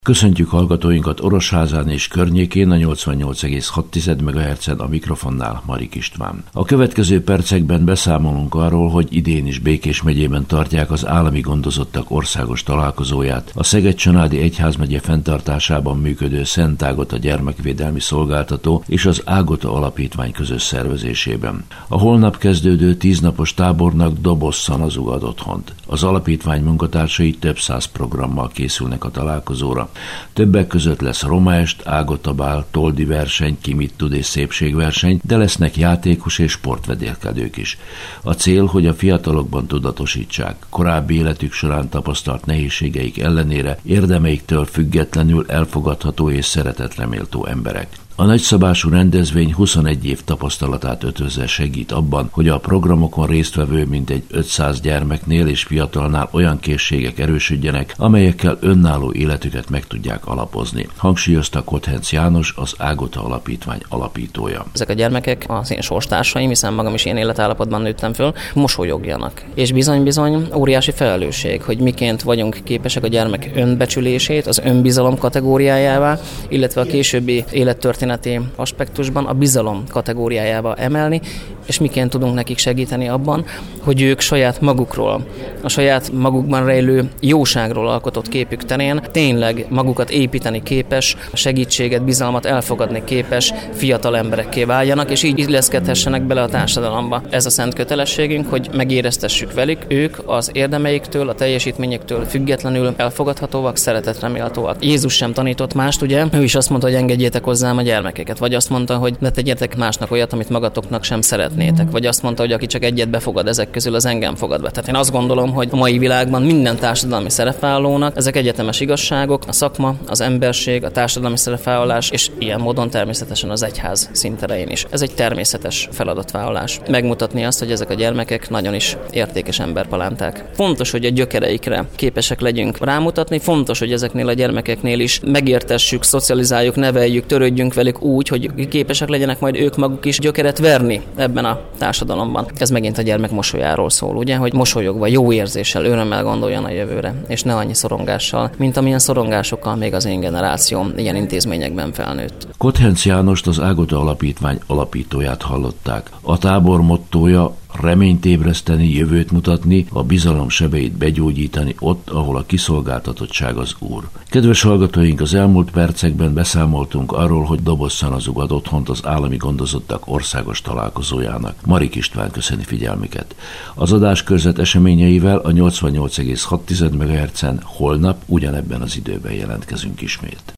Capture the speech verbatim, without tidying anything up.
Köszöntjük hallgatóinkat Orosházán és környékén a nyolcvannyolc egész hat megahertzen, a mikrofonnál Marik István. A következő percekben beszámolunk arról, hogy idén is Békés megyében tartják az állami gondozottak országos találkozóját a Szeged-Csanádi Egyházmegye fenntartásában működő Szent Ágota gyermekvédelmi szolgáltató és az Ágota Alapítvány közös szervezésében. A holnap kezdődő tíznapos tábornak Doboz-Szanazug ad otthont. Az alapítvány munkatársai több száz programmal készülnek a találkozóra. Többek között lesz romaest, ágotabál, toldi verseny, ki mit tud és szépségverseny, de lesznek játékos és sportvedélkedők is. A cél, hogy a fiatalokban tudatosítsák, korábbi életük során tapasztalt nehézségeik ellenére érdemeiktől függetlenül elfogadható és szeretetre méltó emberek. A nagyszabású rendezvény huszonegy év tapasztalatát ötvözve segít abban, hogy a programokon résztvevő mintegy ötszáz gyermeknél és fiatalnál olyan készségek erősödjenek, amelyekkel önálló életüket meg tudják alapozni. Hangsúlyozta Kothenc János, az Ágota Alapítvány alapítója. Ezek a gyermekek az én sorstársaim, hiszen magam is ilyen életállapotban nőttem föl, mosolyogjanak. És bizony-bizony óriási felelősség, hogy miként vagyunk képesek a gyermek önbecsülését, az önbizalom kategóriájává, illetve a későbbi élettörténet aspektusban a bizalom kategóriájába emelni, és miként tudunk nekik segíteni abban, hogy ők saját magukról, a saját magukban rejlő jóságról alkotott képük terén tényleg magukat építeni képes, segítséget, bizalmat elfogadni képes fiatal emberekké váljanak, és így illeszkedhessenek bele a társadalomba. Ez a szent kötelességünk, hogy megéreztessük velük, ők az érdemeiktől, a teljesítményektől függetlenül elfogadhatóak, szeretetre méltóak. Jézus sem tanított mást, ugye? Ő is azt mondta, hogy engedjétek hozzám a gyermekeket, vagy azt mondta, hogy ne tegyetek másnak olyat, amit magatoknak sem szeretnétek, vagy azt mondta, hogy aki csak egyet befogad ezek közül, az engem fogad be. Tehát én azt gondolom, hogy a mai világban minden társadalmi szerepvállalónak ezek egyetemes igazságok, a szakma, az emberség, a társadalmi szerepvállalás, és ilyen módon természetesen az egyház szinterején is. Ez egy természetes feladatvállalás. Megmutatni azt, hogy ezek a gyermekek nagyon is értékes emberpalánták. Fontos, hogy a gyökereikre képesek legyünk rámutatni, fontos, hogy ezeknél a gyermekeknél is megértessük, szocializáljuk, neveljük, törődjünk velük úgy, hogy képesek legyenek majd ők maguk is gyökeret verni ebben a társadalomban. Ez megint a gyermek mosolyáról szól, ugye, hogy mosolyogva, jó érzéssel, örömmel gondoljon a jövőre, és ne annyi szorongással, mint amilyen szorongásokkal még az én generációm ilyen intézményekben felnőtt. Kothenc Jánost, az Ágota Alapítvány alapítóját hallották. A tábor mottója: reményt ébreszteni, jövőt mutatni, a bizalom sebeit begyógyítani ott, ahol a kiszolgáltatottság az úr. Kedves hallgatóink, az elmúlt percekben beszámoltunk arról, hogy Doboz-Szanazug ad otthont az állami gondozottak országos találkozójának. Marik István köszöni figyelmüket. Az adáskörzet eseményeivel a nyolcvannyolc egész hat megahertzen holnap ugyanebben az időben jelentkezünk ismét.